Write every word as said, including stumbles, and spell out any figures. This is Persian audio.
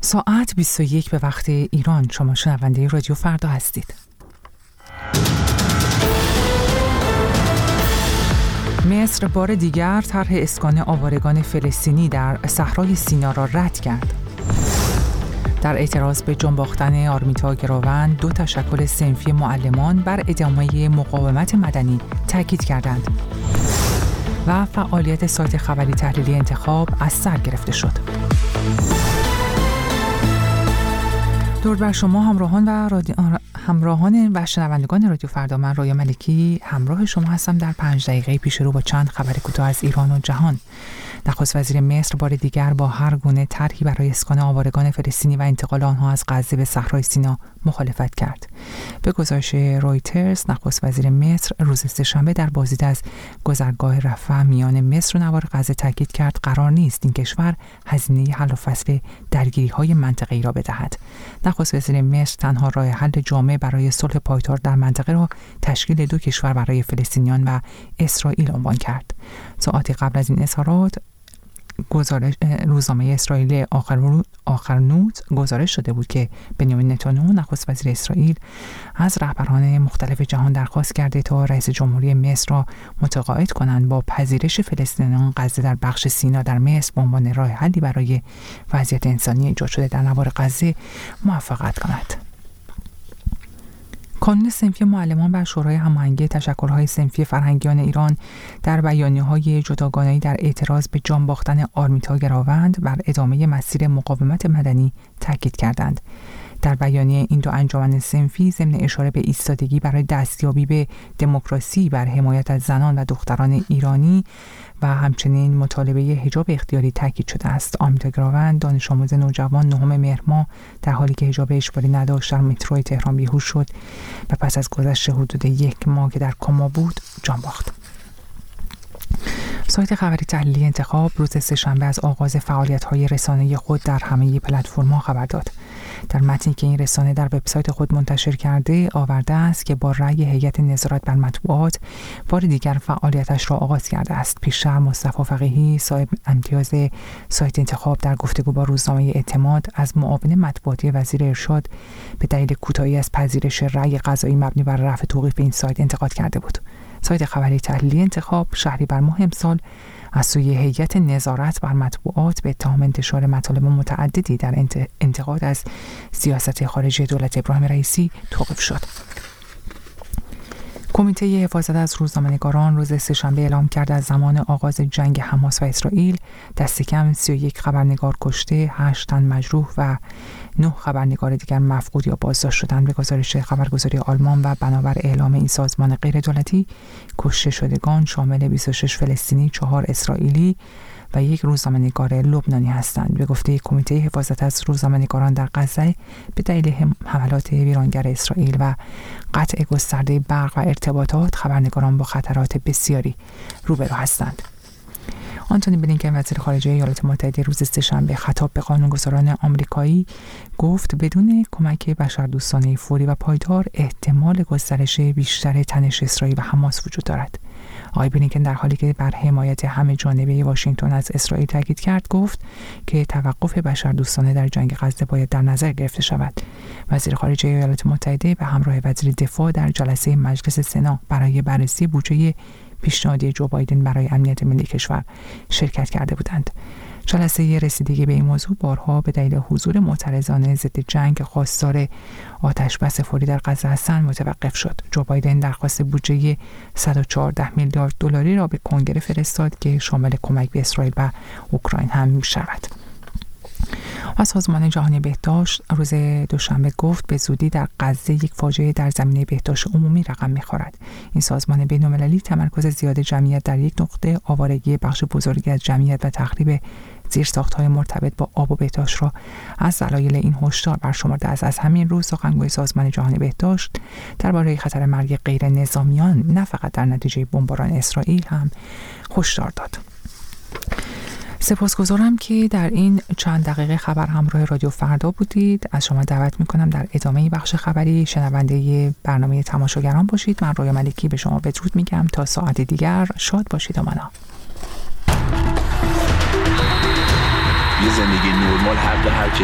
ساعت بیست و یک به وقت ایران. شما شنونده رادیو فردا هستید. مصر بار دیگر طرح اسکان آوارگان فلسطینی در صحرای سینا را رد کرد. در اعتراض به جنباختن آرمیتا گراوند، دو تشکل صنفی معلمان بر ادامه مقاومت مدنی تاکید کردند. و فعالیت سایت خبری تحلیلی انتخاب از سر گرفته شد. درود بر شما همراهان و رادی... همراهان و شنوندگان رادیو فردا. من رویا ملکی همراه شما هستم در پنج دقیقه پیش رو با چند خبر کوتاه از ایران و جهان. نخست وزیر مصر بار دیگر با هر گونه طرحی برای اسکان آوارگان فلسطینی و انتقال آنها از غزه به صحرای سینا مخالفت کرد. به گزارش رویترز، نخست وزیر مصر روز سه‌شنبه در بازدید از گذرگاه رفح میان مصر و نوار غزه تاکید کرد قرار نیست این کشور هزینه حل و فصل درگیری‌های منطقه‌ای را بدهد. نخست وزیر مصر تنها راه حل جامع برای صلح پایدار در منطقه را تشکیل دو کشور برای فلسطینیان و اسرائیل عنوان کرد. ساعتی قبل از این اظهارات، گزارش روزنامه اسرائیل آخرنوت گزارش شده بود که بنیامین نتانیاهو نخست وزیر اسرائیل از رهبران مختلف جهان درخواست کرده تا رئیس جمهوری مصر را متقاعد کنند با پذیرش فلسطینیان غزه در بخش سینا در مصر به عنوان راه حلی برای وضعیت انسانی ایجاد شده در نوار غزه موافقت کند. کانون صنفی معلمان بر شورای هماهنگی تشکل‌های صنفی فرهنگیان ایران در بیانیه‌های جداگانه‌ای در اعتراض به جان باختن آرمیتا گراوند بر ادامه مسیر مقاومت مدنی تاکید کردند. در بیانیه این دو انجمن صنفی ضمن اشاره به ایستادگی برای دستیابی به دموکراسی بر حمایت از زنان و دختران ایرانی و همچنین مطالبه حجاب اختیاری تاکید شده است. آرمیتا گراوند دانش آموز نوجوان نهم مهر ماه در حالی که حجاب اجباری نداشت در مترو تهران بیهوش شد و پس از گذشت حدود یک ماه که در کما بود جان باخت. سایت خبری تحلیلی انتخاب روز سه‌شنبه از آغاز فعالیت‌های رسانه‌ای خود در همه پلتفرم‌ها خبر داد. در متنی که این رسانه در وبسایت خود منتشر کرده آورده است که با رأی هیئت نظارت بر مطبوعات بار دیگر فعالیتش را آغاز کرده است. پیشتر مصطفی فقیهی صاحب امتیاز سایت انتخاب در گفتگو با روزنامه اعتماد از معاون مطبوعاتی وزیر ارشاد به دلیل کوتاهی از پذیرش رأی قضایی مبنی بر رفع توقیف این سایت انتقاد کرده بود. سایت خبری تحلیلی انتخاب شهریور ماه امسال از سوی هیئت نظارت بر مطبوعات به اتهام انتشار مطالب متعددی در انتقاد از سیاست خارجی دولت ابراهیم رئیسی توقیف شد. کمیته حفاظت از روزنامه‌نگاران روز سه‌شنبه اعلام کرد از زمان آغاز جنگ حماس و اسرائیل دست کم سی و یک خبرنگار کشته، هشت تن مجروح و نه خبرنگار دیگر مفقود یا بازداشت شدند. به گزارش خبرگزاری آلمان و بنابر اعلام این سازمان غیردولتی، کشته شدگان شامل بیست و شش فلسطینی، چهار اسرائیلی و یک روزنامه‌نگار لبنانی هستند. به گفته کمیته حفاظت از روزنامه‌نگاران در غزه، به دلیل حملات ویرانگر اسرائیل و قطع گسترده برق و ارتباطات، خبرنگاران با خطرات بسیاری روبرو هستند. آنتونی بلینکن وزیر خارجه ایالات متحده روز سه‌شنبه خطاب به قانونگذاران آمریکایی گفت بدون کمک بشردوستانه فوری و پایدار احتمال گسترش بیشتر تنش اسرائیل و حماس وجود دارد. آقای بلینکن در حالی که بر حمایت همه جانبه واشنگتن از اسرائیل تاکید کرد، گفت که توقف بشردوستانه در جنگ غزه باید در نظر گرفته شود. وزیر خارجه ایالات متحده به همراه وزیر دفاع در جلسه مجلس سنا برای بررسی بودجه پیشنهادی جو بایدن برای امنیت ملی کشور شرکت کرده بودند. جلسه رسیدگی به این موضوع بارها به دلیل حضور معترضان ضد جنگ خواستار آتشبس فوری در غزه هستند متوقف شد. جو بایدن درخواست بودجه صد و چهارده میلیارد دلاری را به کنگره فرستاد که شامل کمک به اسرائیل و اوکراین هم می‌شود. و سازمان جهانی بهداشت روز دوشنبه گفت به زودی در غزه یک فاجعه در زمینه بهداشت عمومی رقم می‌خورد. این سازمان بین‌المللی تمرکز زیاد جمعیت در یک نقطه، آوارگی بخش بزرگی از جمعیت و تخریب زیرساخت‌های مرتبط با آب و بهداشت را از دلایل این هشدار برشمرده است. از همین رو سخنگوی سازمان جهانی بهداشت درباره خطر مرگ غیر نظامیان نه فقط در نتیجه بمباران اسرائیل هم هشدار داد. سپاسگزارم که در این چند دقیقه خبر همراه رادیو فردا بودید. از شما دعوت میکنم در ادامه بخش خبری شنونده برنامه تماشاگران باشید. من رویا ملکی به شما بدرود میگم تا ساعت دیگر. شاد باشید و منا. یه زندگی نرمال حق هر